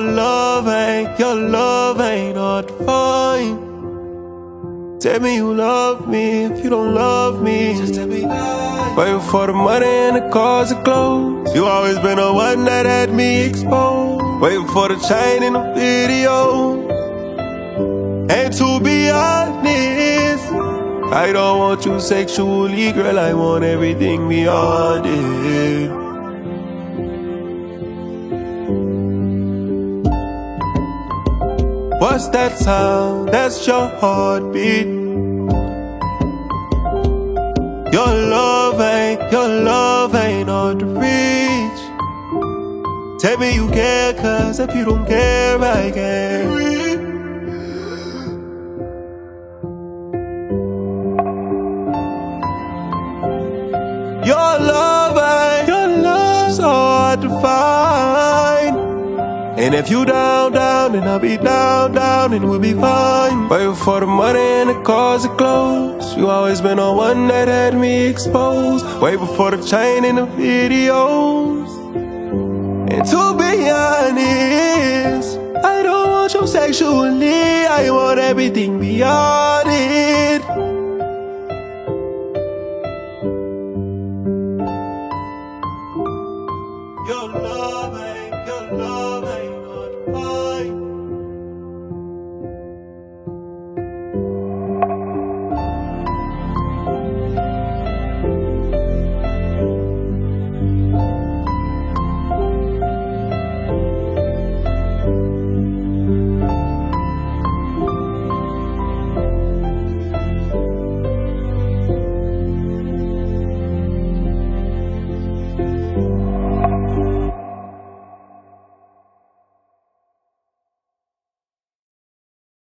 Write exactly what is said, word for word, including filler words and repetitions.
love ain't, your love ain't hard to find. Tell me you love me, if you don't love me, just tell me why. Waiting for the money and the cars and clothes. You always been the one that had me exposed. Waiting for the chain in the video. And to be honest, I don't want you sexually, girl, I want everything beyond it. What's that sound? That's your heartbeat. Your love ain't, your love ain't hard to reach. Tell me you care, cause if you don't care, I can't reach. Your love ain't, your love's so hard to find. And if you down, down, then I'll be down, down, and we'll be fine. Waiting for the money and the cars and clothes. You always been the one that had me exposed. Waiting for the chain in the videos. And to be honest, I don't want you sexually, I want everything beyond.